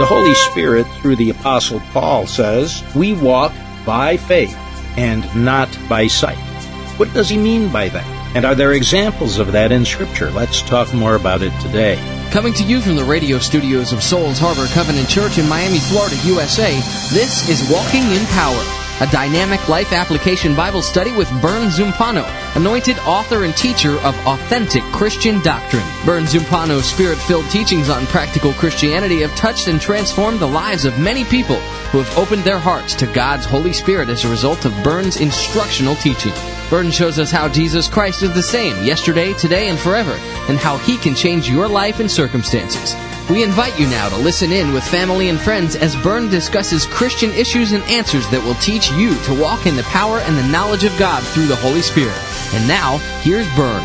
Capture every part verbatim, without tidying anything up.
Holy Spirit, through the Apostle Paul, says, we walk by faith and not by sight. What does he mean by that? And are there examples of that in Scripture? Let's talk more about it today. Coming to you from the radio studios of Souls Harbor Covenant Church in Miami, Florida, U S A, this is Walking in Power, a dynamic life application Bible study with Bern Zumpano, anointed author and teacher of authentic Christian doctrine. Bern Zumpano's spirit-filled teachings on practical Christianity have touched and transformed the lives of many people who have opened their hearts to God's Holy Spirit as a result of Bern's instructional teaching. Bern shows us how Jesus Christ is the same yesterday, today, and forever, and how He can change your life and circumstances. We invite you now to listen in with family and friends as Bern discusses Christian issues and answers that will teach you to walk in the power and the knowledge of God through the Holy Spirit. And now, here's Bern.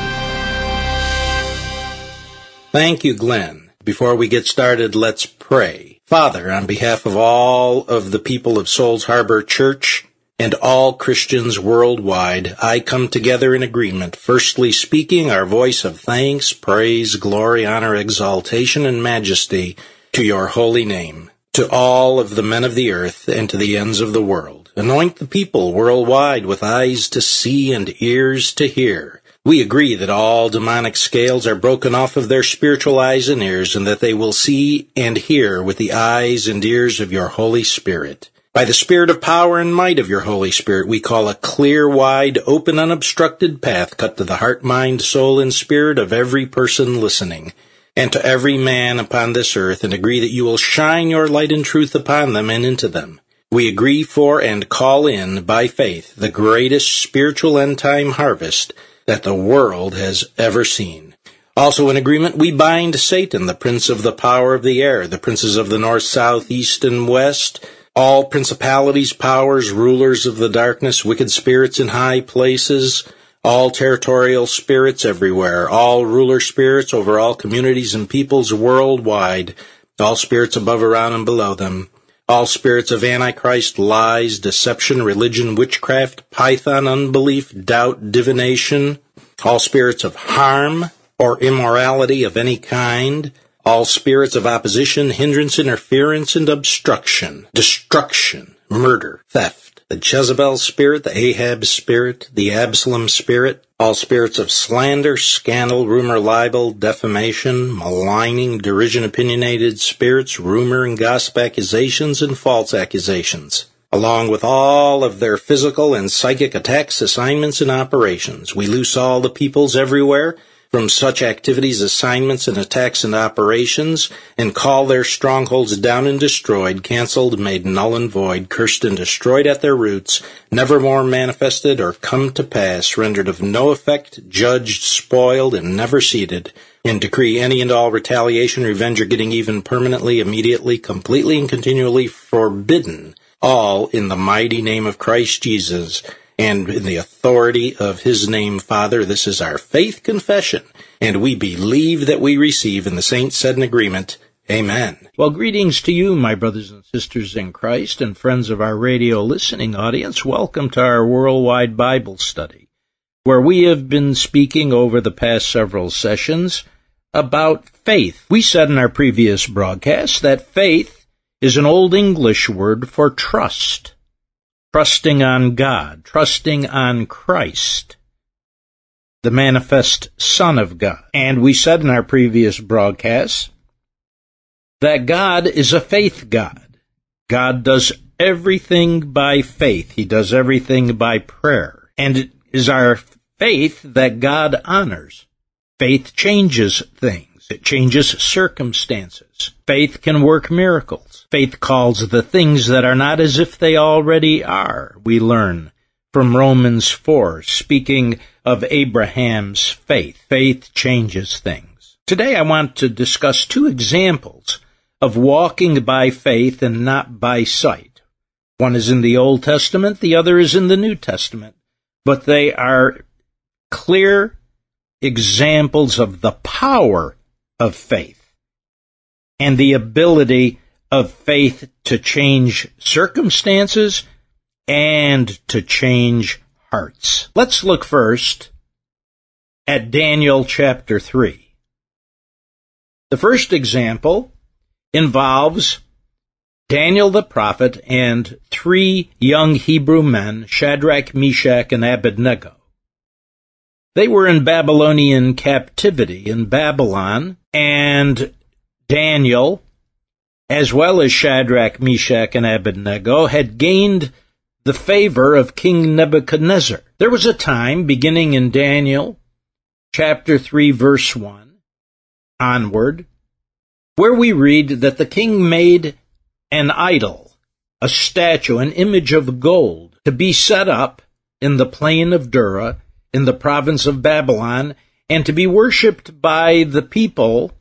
Thank you, Glenn. Before we get started, let's pray. Father, on behalf of all of the people of Souls Harbor Church and all Christians worldwide, I come together in agreement, firstly speaking our voice of thanks, praise, glory, honor, exaltation, and majesty to your holy name, to all of the men of the earth and to the ends of the world. Anoint the people worldwide with eyes to see and ears to hear. We agree that all demonic scales are broken off of their spiritual eyes and ears, and that they will see and hear with the eyes and ears of your Holy Spirit. By the Spirit of power and might of your Holy Spirit, we call a clear, wide, open, unobstructed path cut to the heart, mind, soul, and spirit of every person listening, and to every man upon this earth, and agree that you will shine your light and truth upon them and into them. We agree for and call in, by faith, the greatest spiritual end-time harvest that the world has ever seen. Also in agreement, we bind Satan, the prince of the power of the air, the princes of the north, south, east, and west, all principalities, powers, rulers of the darkness, wicked spirits in high places, all territorial spirits everywhere, all ruler spirits over all communities and peoples worldwide, all spirits above, around, and below them, all spirits of Antichrist, lies, deception, religion, witchcraft, python, unbelief, doubt, divination, all spirits of harm or immorality of any kind, all spirits of opposition, hindrance, interference, and obstruction, destruction, murder, theft, the Jezebel spirit, the Ahab spirit, the Absalom spirit, all spirits of slander, scandal, rumor, libel, defamation, maligning, derision, opinionated spirits, rumor and gossip accusations, and false accusations, along with all of their physical and psychic attacks, assignments, and operations. We loose all the peoples everywhere from such activities, assignments, and attacks and operations, and call their strongholds down and destroyed, canceled, made null and void, cursed and destroyed at their roots, never more manifested or come to pass, rendered of no effect, judged, spoiled, and never seated, and decree any and all retaliation, revenge, or getting even permanently, immediately, completely, and continually forbidden, all in the mighty name of Christ Jesus, and in the authority of His name, Father. This is our faith confession, and we believe that we receive, and the saints said in agreement, Amen. Well, greetings to you, my brothers and sisters in Christ, and friends of our radio listening audience. Welcome to our worldwide Bible study, where we have been speaking over the past several sessions about faith. We said in our previous broadcast that faith is an Old English word for trust. Trusting on God, trusting on Christ, the manifest Son of God. And we said in our previous broadcast that God is a faith God. God does everything by faith. He does everything by prayer. And it is our faith that God honors. Faith changes things. It changes circumstances. Faith can work miracles. Faith calls the things that are not as if they already are. We learn from Romans four, speaking of Abraham's faith. Faith changes things. Today I want to discuss two examples of walking by faith and not by sight. One is in the Old Testament, the other is in the New Testament. But they are clear examples of the power of faith and the ability of faith to change circumstances and to change hearts. Let's look first at Daniel chapter three. The first example involves Daniel the prophet and three young Hebrew men, Shadrach, Meshach, and Abednego. They were in Babylonian captivity in Babylon, and Daniel, as well as Shadrach, Meshach, and Abednego, had gained the favor of King Nebuchadnezzar. There was a time, beginning in Daniel chapter three, verse one, onward, where we read that the king made an idol, a statue, an image of gold, to be set up in the plain of Dura, in the province of Babylon, and to be worshipped by the people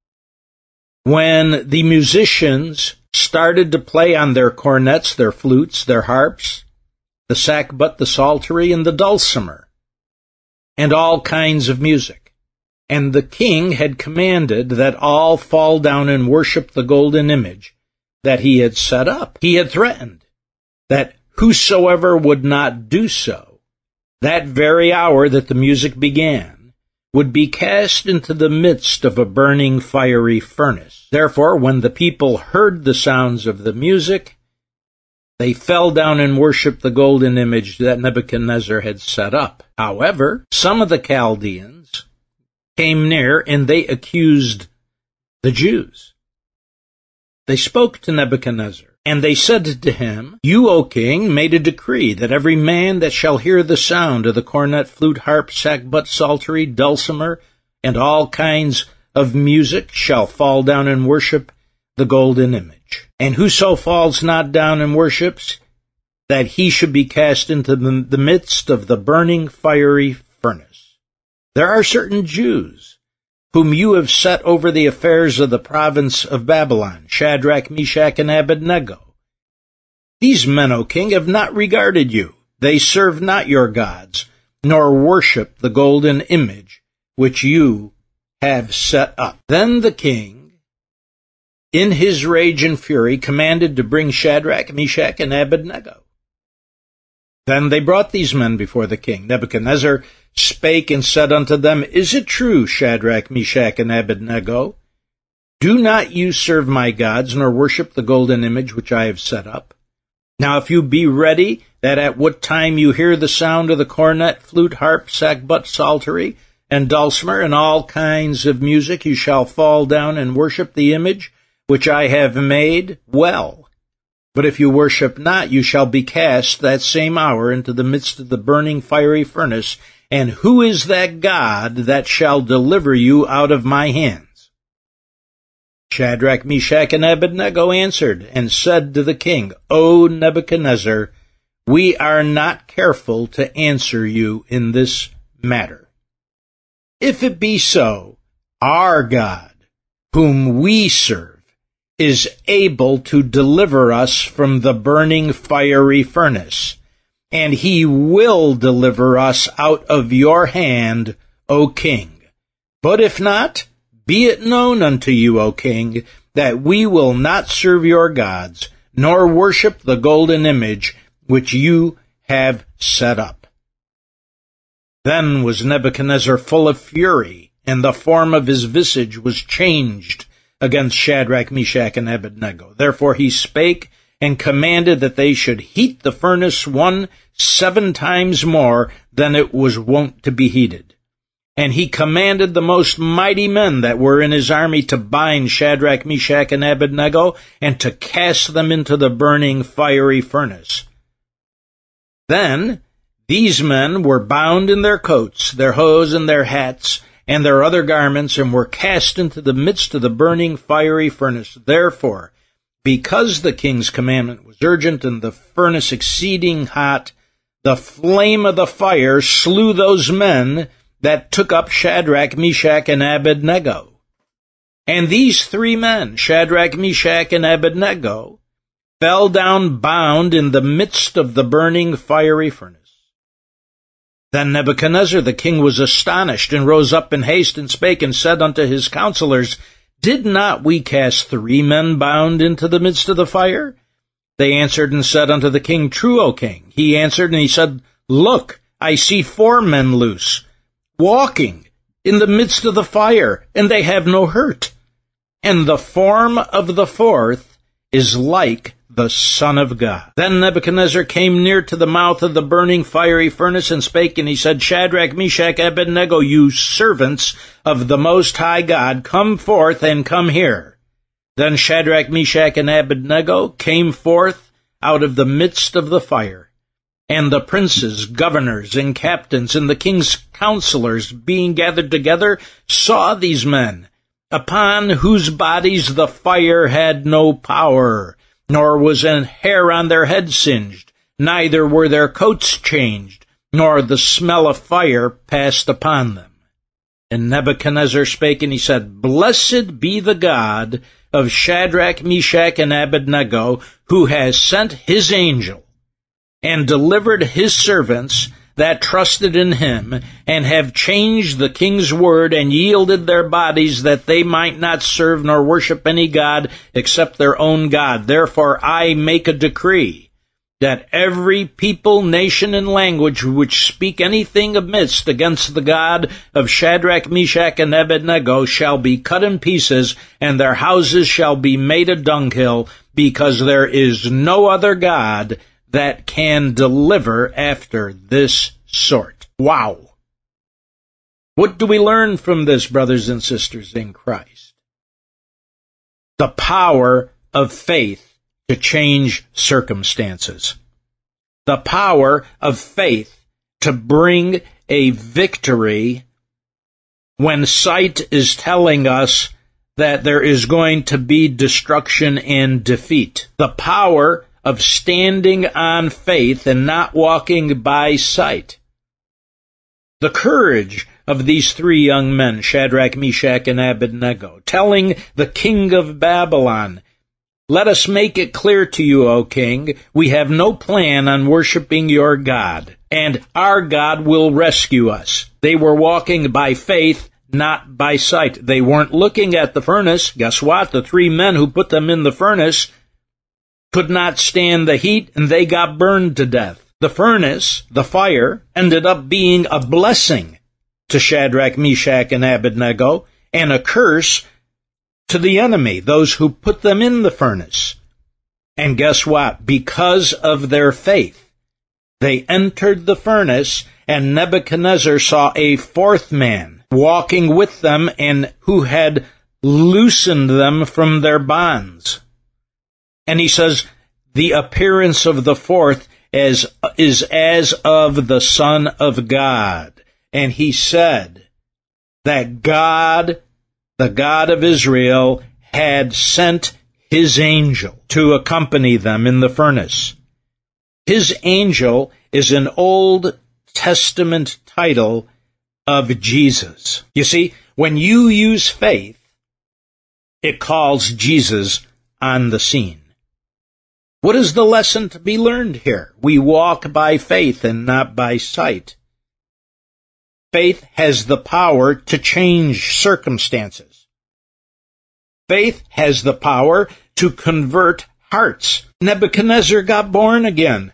when the musicians started to play on their cornets, their flutes, their harps, the sackbut, the psaltery, and the dulcimer, and all kinds of music. And the king had commanded that all fall down and worship the golden image that he had set up. He had threatened that whosoever would not do so, that very hour that the music began, would be cast into the midst of a burning fiery furnace. Therefore, when the people heard the sounds of the music, they fell down and worshipped the golden image that Nebuchadnezzar had set up. However, some of the Chaldeans came near and they accused the Jews. They spoke to Nebuchadnezzar, and they said to him, "You, O king, made a decree that every man that shall hear the sound of the cornet, flute, harp, sackbut, psaltery, dulcimer, and all kinds of music shall fall down and worship the golden image. And whoso falls not down and worships, that he should be cast into the midst of the burning fiery furnace. There are certain Jews whom you have set over the affairs of the province of Babylon, Shadrach, Meshach, and Abednego. These men, O king, have not regarded you. They serve not your gods, nor worship the golden image which you have set up." Then the king, in his rage and fury, commanded to bring Shadrach, Meshach, and Abednego. Then they brought these men before the king. Nebuchadnezzar spake and said unto them, "Is it true, Shadrach, Meshach, and Abednego? Do not you serve my gods, nor worship the golden image which I have set up? Now if you be ready, that at what time you hear the sound of the cornet, flute, harp, sackbut, psaltery, and dulcimer, and all kinds of music, you shall fall down and worship the image which I have made, well. But if you worship not, you shall be cast that same hour into the midst of the burning fiery furnace. And who is that God that shall deliver you out of my hands?" Shadrach, Meshach, and Abednego answered and said to the king, "O Nebuchadnezzar, we are not careful to answer you in this matter. If it be so, our God, whom we serve, is able to deliver us from the burning fiery furnace, and he will deliver us out of your hand, O king. But if not, be it known unto you, O king, that we will not serve your gods, nor worship the golden image which you have set up." Then was Nebuchadnezzar full of fury, and the form of his visage was changed against Shadrach, Meshach, and Abednego. Therefore he spake and commanded that they should heat the furnace one seven times more than it was wont to be heated. And he commanded the most mighty men that were in his army to bind Shadrach, Meshach, and Abednego, and to cast them into the burning fiery furnace. Then these men were bound in their coats, their hose, and their hats, and their other garments, and were cast into the midst of the burning fiery furnace. Therefore, because the king's commandment was urgent, and the furnace exceeding hot, the flame of the fire slew those men that took up Shadrach, Meshach, and Abednego. And these three men, Shadrach, Meshach, and Abednego, fell down bound in the midst of the burning fiery furnace. Then Nebuchadnezzar the king was astonished, and rose up in haste, and spake and said unto his counselors, "Did not we cast three men bound into the midst of the fire?" They answered and said unto the king, "True, O king." He answered and he said, "Look, I see four men loose, walking in the midst of the fire, and they have no hurt. And the form of the fourth is like the Son of God. Then Nebuchadnezzar came near to the mouth of the burning fiery furnace and spake, and he said, Shadrach, Meshach, Abednego, you servants of the Most High God, come forth and come here. Then Shadrach, Meshach, and Abednego came forth out of the midst of the fire. And the princes, governors, and captains, and the king's counselors, being gathered together, saw these men, upon whose bodies the fire had no power, nor was an hair on their head singed, neither were their coats changed, nor the smell of fire passed upon them. And Nebuchadnezzar spake, and he said, Blessed be the God of Shadrach, Meshach, and Abednego, who has sent his angel, and delivered his servants that trusted in him, and have changed the king's word, and yielded their bodies, that they might not serve nor worship any god except their own God. Therefore I make a decree, that every people, nation, and language which speak anything amiss against the God of Shadrach, Meshach, and Abednego shall be cut in pieces, and their houses shall be made a dunghill, because there is no other God that can deliver after this sort. Wow. What do we learn from this, brothers and sisters in Christ? The power of faith to change circumstances. The power of faith to bring a victory when sight is telling us that there is going to be destruction and defeat. The power of standing on faith and not walking by sight. The courage of these three young men, Shadrach, Meshach, and Abednego, telling the king of Babylon, Let us make it clear to you, O king, we have no plan on worshiping your God, and our God will rescue us. They were walking by faith, not by sight. They weren't looking at the furnace. Guess what? The three men who put them in the furnace could not stand the heat, and they got burned to death. The furnace, the fire, ended up being a blessing to Shadrach, Meshach, and Abednego, and a curse to the enemy, those who put them in the furnace. And guess what? Because of their faith, they entered the furnace, and Nebuchadnezzar saw a fourth man walking with them, and who had loosened them from their bonds. And he says, the appearance of the fourth is, is as of the Son of God. And he said that God, the God of Israel, had sent his angel to accompany them in the furnace. His angel is an Old Testament title of Jesus. You see, when you use faith, it calls Jesus on the scene. What is the lesson to be learned here? We walk by faith and not by sight. Faith has the power to change circumstances. Faith has the power to convert hearts. Nebuchadnezzar got born again.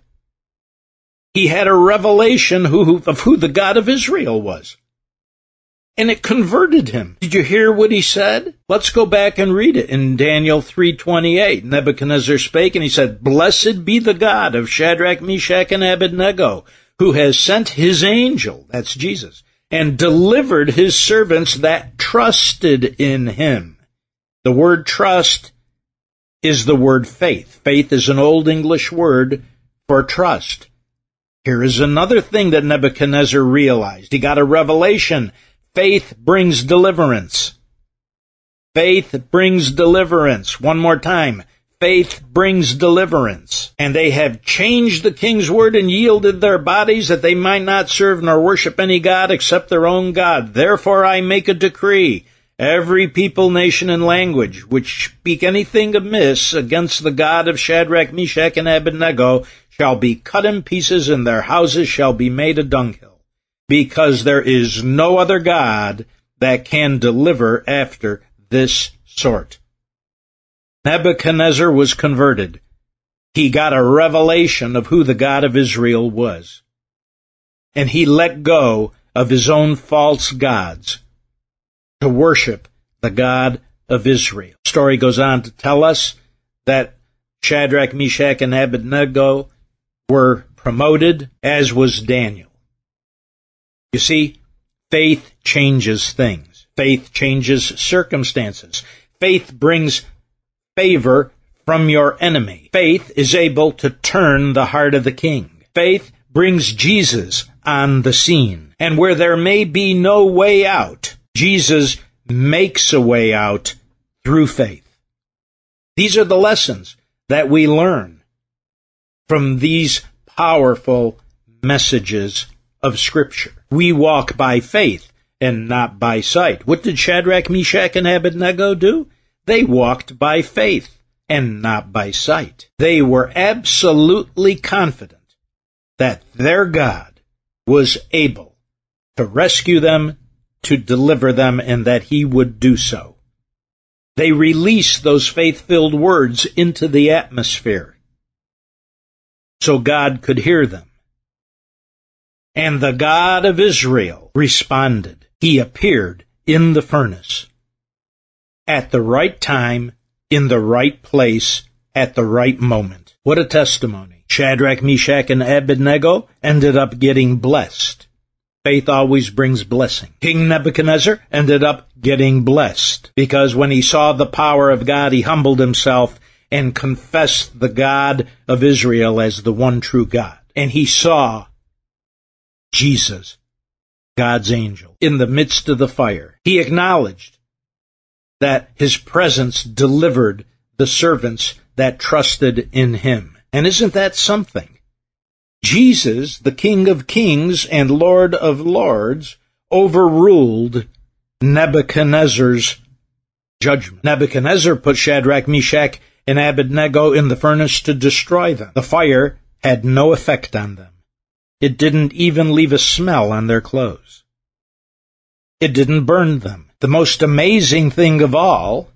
He had a revelation who, of who the God of Israel was. And it converted him. Did you hear what he said? Let's go back and read it in Daniel three twenty-eight. Nebuchadnezzar spake, and he said, Blessed be the God of Shadrach, Meshach, and Abednego, who has sent his angel, that's Jesus, and delivered his servants that trusted in him. The word trust is the word faith. Faith is an Old English word for trust. Here is another thing that Nebuchadnezzar realized. He got a revelation. Faith brings deliverance. Faith brings deliverance. One more time. Faith brings deliverance. And they have changed the king's word and yielded their bodies that they might not serve nor worship any god except their own God. Therefore I make a decree. Every people, nation, and language which speak anything amiss against the God of Shadrach, Meshach, and Abednego shall be cut in pieces, and their houses shall be made a dunghill, because there is no other God that can deliver after this sort. Nebuchadnezzar was converted. He got a revelation of who the God of Israel was. And he let go of his own false gods to worship the God of Israel. The story goes on to tell us that Shadrach, Meshach, and Abednego were promoted, as was Daniel. You see, faith changes things. Faith changes circumstances. Faith brings favor from your enemy. Faith is able to turn the heart of the king. Faith brings Jesus on the scene. And where there may be no way out, Jesus makes a way out through faith. These are the lessons that we learn from these powerful messages of Scripture. We walk by faith and not by sight. What did Shadrach, Meshach, and Abednego do? They walked by faith and not by sight. They were absolutely confident that their God was able to rescue them, to deliver them, and that He would do so. They released those faith-filled words into the atmosphere so God could hear them. And the God of Israel responded. He appeared in the furnace at the right time, in the right place, at the right moment. What a testimony. Shadrach, Meshach, and Abednego ended up getting blessed. Faith always brings blessing. King Nebuchadnezzar ended up getting blessed because when he saw the power of God, he humbled himself and confessed the God of Israel as the one true God. And he saw Jesus, God's angel, in the midst of the fire. He acknowledged that his presence delivered the servants that trusted in him. And isn't that something? Jesus, the King of Kings and Lord of Lords, overruled Nebuchadnezzar's judgment. Nebuchadnezzar put Shadrach, Meshach, and Abednego in the furnace to destroy them. The fire had no effect on them. It didn't even leave a smell on their clothes. It didn't burn them. The most amazing thing of all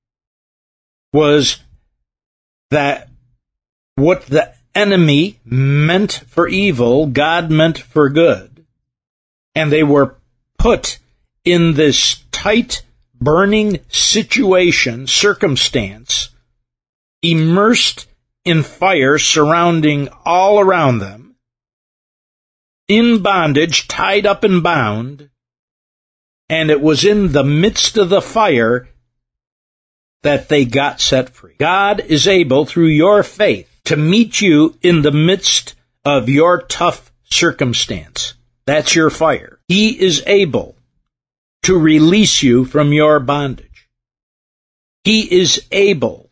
was that what the enemy meant for evil, God meant for good. And they were put in this tight, burning situation, circumstance, immersed in fire surrounding all around them, in bondage, tied up and bound, and it was in the midst of the fire that they got set free. God is able, through your faith, to meet you in the midst of your tough circumstance. That's your fire. He is able to release you from your bondage. He is able,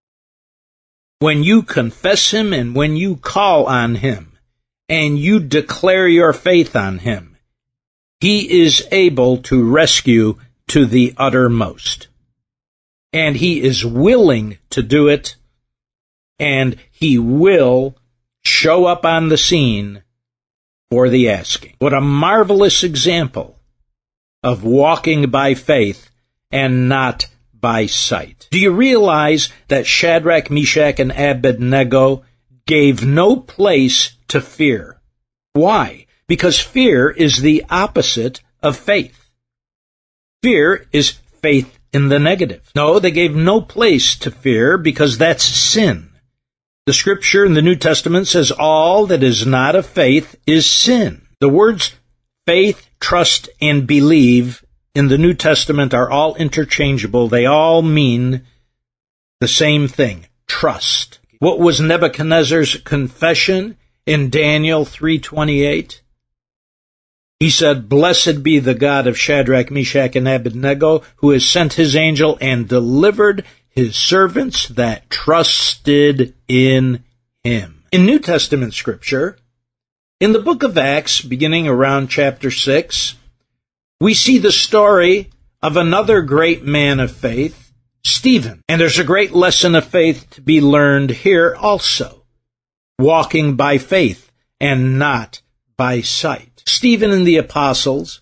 when you confess Him and when you call on Him and you declare your faith on Him, He is able to rescue to the uttermost. And He is willing to do it, and He will show up on the scene for the asking. What a marvelous example of walking by faith and not by sight. Do you realize that Shadrach, Meshach, and Abednego gave no place to fear? Why? Because fear is the opposite of faith. Fear is faith in the negative. No, they gave no place to fear because that's sin. The Scripture in the New Testament says all that is not of faith is sin. The words faith, trust, and believe in the New Testament are all interchangeable. They all mean the same thing, trust. What was Nebuchadnezzar's confession in Daniel three twenty-eight? He said, "Blessed be the God of Shadrach, Meshach, and Abednego, who has sent his angel and delivered his servants that trusted in him." In New Testament Scripture, in the book of Acts, beginning around chapter six, we see the story of another great man of faith, Stephen. And there's a great lesson of faith to be learned here also, walking by faith and not by sight. Stephen and the apostles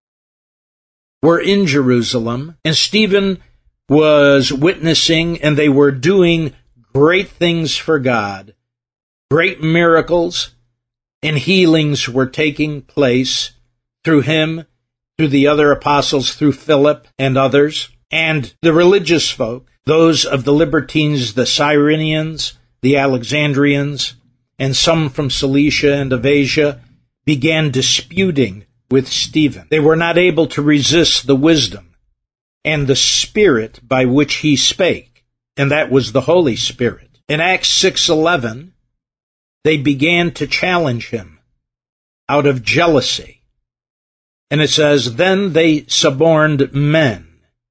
were in Jerusalem, and Stephen was witnessing, and they were doing great things for God. Great miracles and healings were taking place through him, through the other apostles, through Philip and others. And the religious folk, those of the libertines, the Cyrenians, the Alexandrians, and some from Cilicia and of Asia began disputing with Stephen. They were not able to resist the wisdom and the Spirit by which he spake, and that was the Holy Spirit. In Acts six eleven, they began to challenge him out of jealousy. And it says, then they suborned men,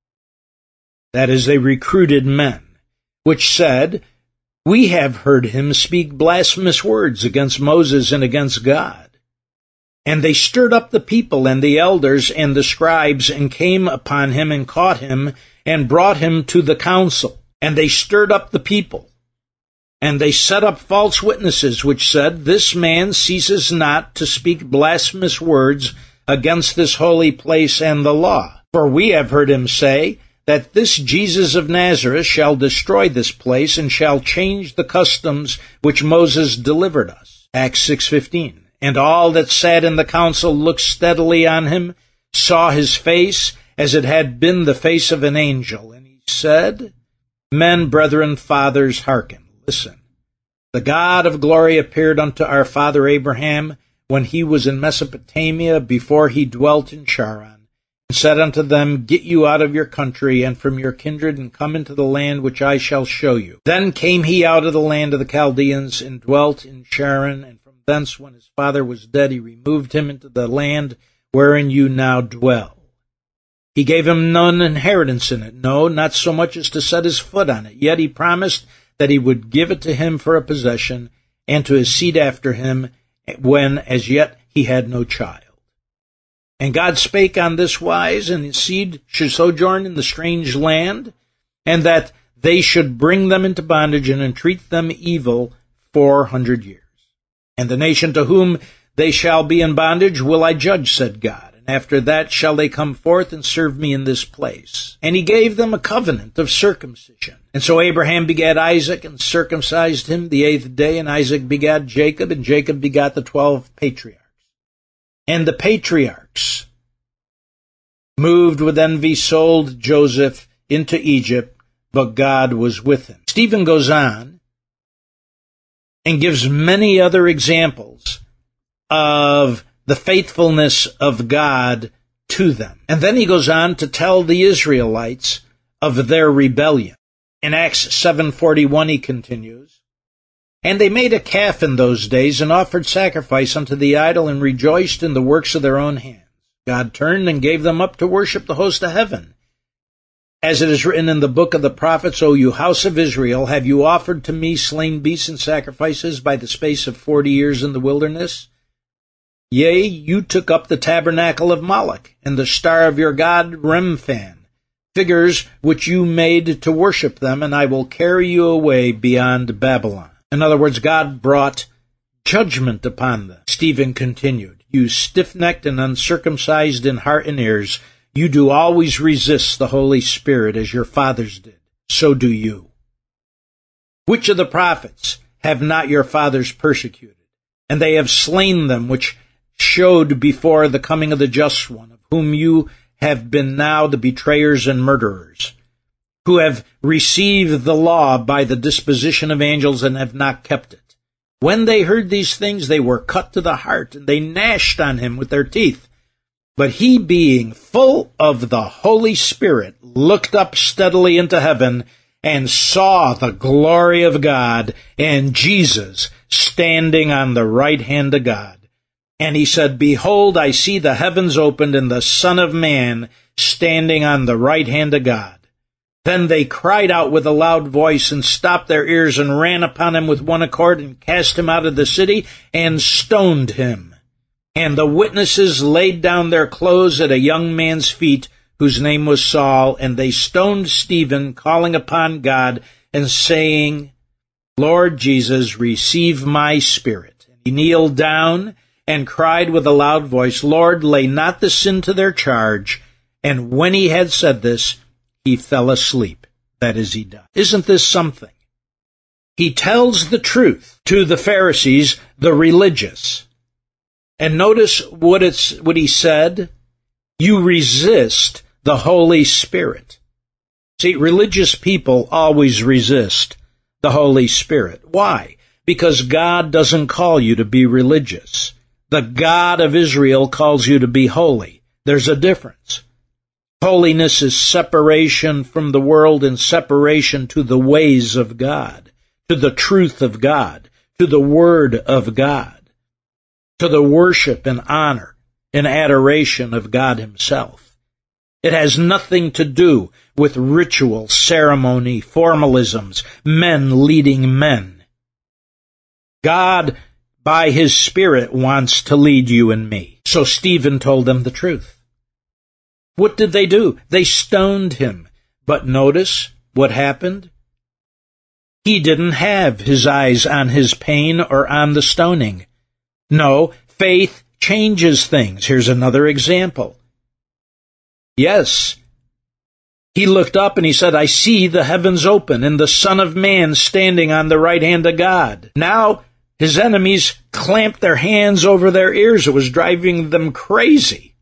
that is, they recruited men, which said, we have heard him speak blasphemous words against Moses and against God. And they stirred up the people and the elders and the scribes, and came upon him and caught him and brought him to the council. And they stirred up the people, and they set up false witnesses, which said, this man ceases not to speak blasphemous words against this holy place and the law. For we have heard him say that this Jesus of Nazareth shall destroy this place, and shall change the customs which Moses delivered us. Acts six fifteen. And all that sat in the council looked steadily on him, saw his face as it had been the face of an angel. And he said, men, brethren, fathers, hearken, listen. The God of glory appeared unto our father Abraham when he was in Mesopotamia, before he dwelt in Charan, and said unto them, get you out of your country and from your kindred, and come into the land which I shall show you. Then came he out of the land of the Chaldeans, and dwelt in Charan, and from thence, when his father was dead, he removed him into the land wherein you now dwell. He gave him none inheritance in it, no, not so much as to set his foot on it. Yet he promised that he would give it to him for a possession, and to his seed after him, when as yet he had no child. And God spake on this wise, and his seed should sojourn in the strange land, and that they should bring them into bondage, and entreat them evil four hundred years. And the nation to whom they shall be in bondage will I judge, said God. And after that shall they come forth and serve me in this place. And he gave them a covenant of circumcision. And so Abraham begat Isaac, and circumcised him the eighth day. And Isaac begat Jacob, and Jacob begat the twelve patriarchs. And the patriarchs, moved with envy, sold Joseph into Egypt, but God was with him. Stephen goes on and gives many other examples of the faithfulness of God to them. And then he goes on to tell the Israelites of their rebellion. In Acts seven forty-one he continues, and they made a calf in those days, and offered sacrifice unto the idol, and rejoiced in the works of their own hands. God turned and gave them up to worship the host of heaven. As it is written in the book of the prophets, O you house of Israel, have you offered to me slain beasts and sacrifices by the space of forty years in the wilderness? Yea, you took up the tabernacle of Moloch, and the star of your god Remphan, figures which you made to worship them, and I will carry you away beyond Babylon. In other words, God brought judgment upon them. Stephen continued, you stiff-necked and uncircumcised in heart and ears, you do always resist the Holy Spirit as your fathers did. So do you. Which of the prophets have not your fathers persecuted? And they have slain them, which showed before the coming of the just one, of whom you have been now the betrayers and murderers, who have received the law by the disposition of angels and have not kept it. When they heard these things, they were cut to the heart, and they gnashed on him with their teeth. But he, being full of the Holy Spirit, looked up steadily into heaven, and saw the glory of God, and Jesus standing on the right hand of God. And he said, behold, I see the heavens opened, and the Son of Man standing on the right hand of God. Then they cried out with a loud voice, and stopped their ears, and ran upon him with one accord, and cast him out of the city, and stoned him. And the witnesses laid down their clothes at a young man's feet, whose name was Saul, and they stoned Stephen, calling upon God, and saying, Lord Jesus, receive my spirit. And he kneeled down, and cried with a loud voice, Lord, lay not the sin to their charge. And when he had said this, he fell asleep. That is, he died. Isn't this something? He tells the truth to the Pharisees, the religious. And notice what it's what he said. You resist the Holy Spirit. See, religious people always resist the Holy Spirit. Why? Because God doesn't call you to be religious. The God of Israel calls you to be holy. There's a difference. Holiness is separation from the world and separation to the ways of God, to the truth of God, to the Word of God, to the worship and honor and adoration of God Himself. It has nothing to do with ritual, ceremony, formalisms, men leading men. God, by His Spirit, wants to lead you and me. So Stephen told them the truth. What did they do? They stoned him. But notice what happened. He didn't have his eyes on his pain or on the stoning. No, faith changes things. Here's another example. Yes, he looked up and he said, I see the heavens open and the Son of Man standing on the right hand of God. Now, his enemies clamped their hands over their ears. It was driving them crazy.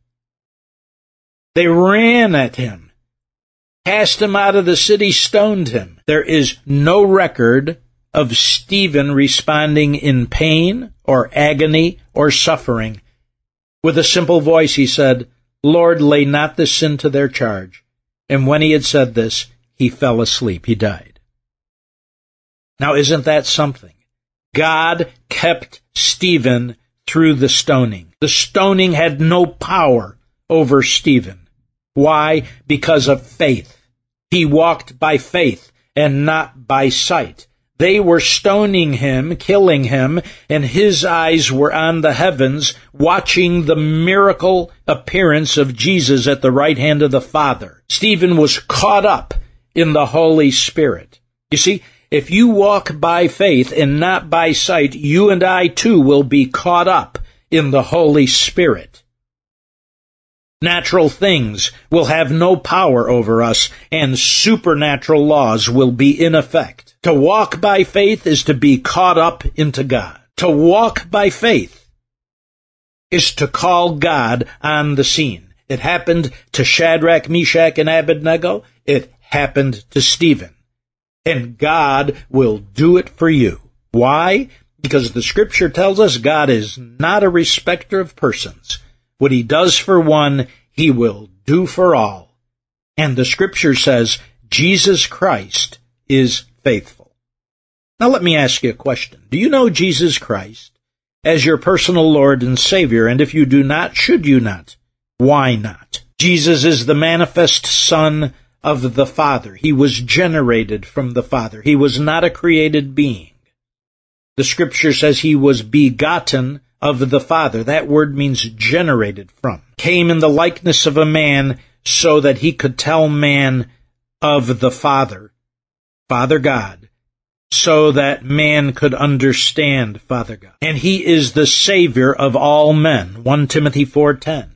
They ran at him, cast him out of the city, stoned him. There is no record of Stephen responding in pain or agony or suffering. With a simple voice he said, Lord, lay not this sin to their charge. And when he had said this, he fell asleep. He died. Now, isn't that something? God kept Stephen through the stoning. The stoning had no power over Stephen. Why? Because of faith. He walked by faith and not by sight. They were stoning him, killing him, and his eyes were on the heavens, watching the miracle appearance of Jesus at the right hand of the Father. Stephen was caught up in the Holy Spirit. You see, if you walk by faith and not by sight, you and I too will be caught up in the Holy Spirit. Natural things will have no power over us, and supernatural laws will be in effect. To walk by faith is to be caught up into God. To walk by faith is to call God on the scene. It happened to Shadrach, Meshach, and Abednego. It happened to Stephen. And God will do it for you. Why? Because the Scripture tells us God is not a respecter of persons. What He does for one, He will do for all. And the Scripture says Jesus Christ is faithful. Now let me ask you a question. Do you know Jesus Christ as your personal Lord and Savior? And if you do not, should you not? Why not? Jesus is the manifest Son of the Father. He was generated from the Father. He was not a created being. The Scripture says He was begotten of the Father. That word means generated from. Came in the likeness of a man so that He could tell man of the Father, Father God, so that man could understand Father God. And He is the Savior of all men, First Timothy four ten.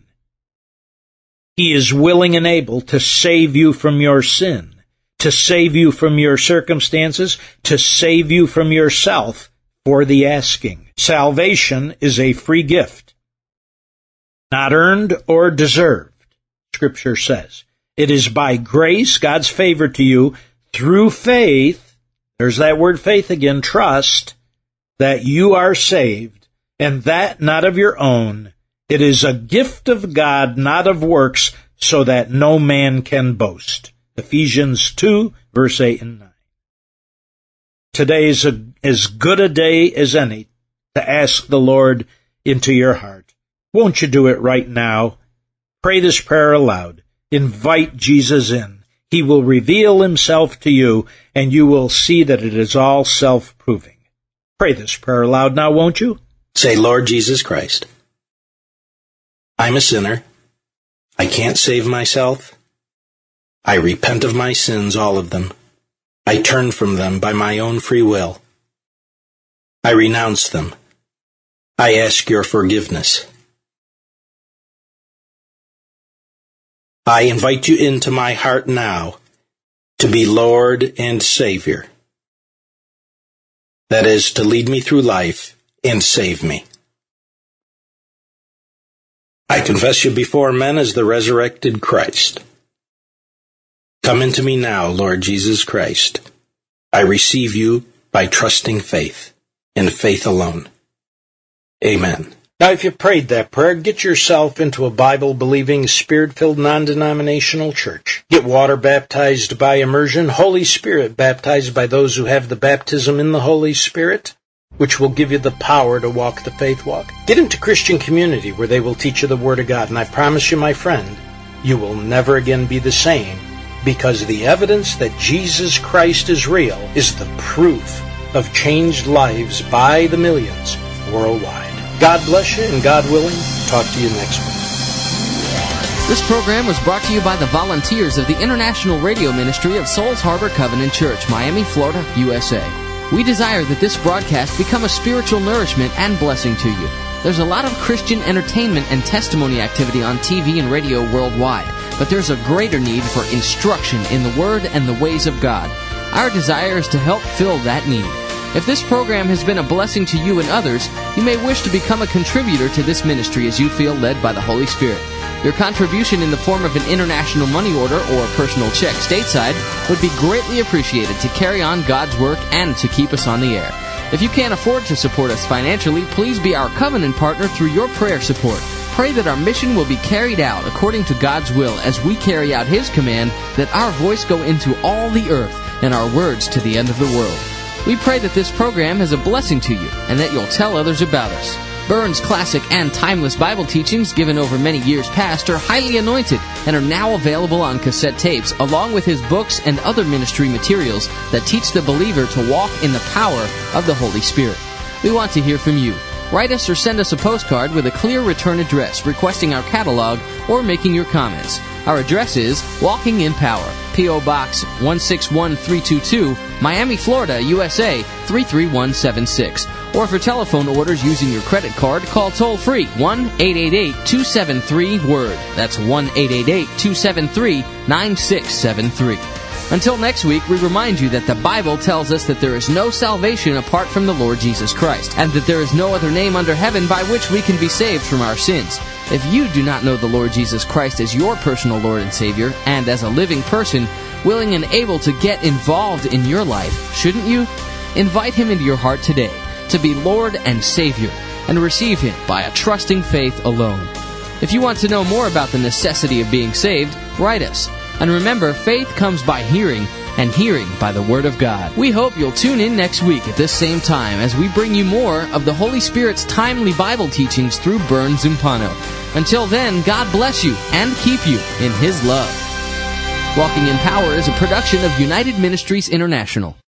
He is willing and able to save you from your sin, to save you from your circumstances, to save you from yourself for the asking. Salvation is a free gift, not earned or deserved, Scripture says. It is by grace, God's favor to you, through faith, there's that word faith again, trust, that you are saved, and that not of your own. It is a gift of God, not of works, so that no man can boast. Ephesians two, verse eight and nine. Today is a, as good a day as any to ask the Lord into your heart. Won't you do it right now? Pray this prayer aloud. Invite Jesus in. He will reveal Himself to you, and you will see that it is all self-proving. Pray this prayer aloud now, won't you? Say, Lord Jesus Christ, I'm a sinner. I can't save myself. I repent of my sins, all of them. I turn from them by my own free will. I renounce them. I ask your forgiveness. I invite you into my heart now to be Lord and Savior. That is, to lead me through life and save me. I confess you before men as the resurrected Christ. Come into me now, Lord Jesus Christ. I receive you by trusting faith, and faith alone. Amen. Now, if you prayed that prayer, get yourself into a Bible-believing, Spirit-filled, non-denominational church. Get water baptized by immersion, Holy Spirit baptized by those who have the baptism in the Holy Spirit, which will give you the power to walk the faith walk. Get into Christian community where they will teach you the Word of God. And I promise you, my friend, you will never again be the same, because the evidence that Jesus Christ is real is the proof of changed lives by the millions worldwide. God bless you, and God willing, talk to you next week. This program was brought to you by the volunteers of the International Radio Ministry of Souls Harbor Covenant Church, Miami, Florida, U S A. We desire that this broadcast become a spiritual nourishment and blessing to you. There's a lot of Christian entertainment and testimony activity on T V and radio worldwide, but there's a greater need for instruction in the Word and the ways of God. Our desire is to help fill that need. If this program has been a blessing to you and others, you may wish to become a contributor to this ministry as you feel led by the Holy Spirit. Your contribution in the form of an international money order or personal check stateside would be greatly appreciated to carry on God's work and to keep us on the air. If you can't afford to support us financially, please be our covenant partner through your prayer support. Pray that our mission will be carried out according to God's will as we carry out His command that our voice go into all the earth and our words to the end of the world. We pray that this program is a blessing to you and that you'll tell others about us. Burns' classic and timeless Bible teachings given over many years past are highly anointed and are now available on cassette tapes, along with his books and other ministry materials that teach the believer to walk in the power of the Holy Spirit. We want to hear from you. Write us or send us a postcard with a clear return address requesting our catalog or making your comments. Our address is Walking in Power, P O. Box one six one three two two, Miami, Florida, U S A three three one seven six. Or for telephone orders using your credit card, call toll-free one eight eight eight two seven three WORD. That's one eight eight eight two seven three nine six seven three. Until next week, we remind you that the Bible tells us that there is no salvation apart from the Lord Jesus Christ, and that there is no other name under heaven by which we can be saved from our sins. If you do not know the Lord Jesus Christ as your personal Lord and Savior, and as a living person, willing and able to get involved in your life, shouldn't you? Invite Him into your heart today to be Lord and Savior, and receive Him by a trusting faith alone. If you want to know more about the necessity of being saved, write us. And remember, faith comes by hearing, and hearing by the Word of God. We hope you'll tune in next week at this same time as we bring you more of the Holy Spirit's timely Bible teachings through Burns Zumpano. Until then, God bless you and keep you in His love. Walking in Power is a production of United Ministries International.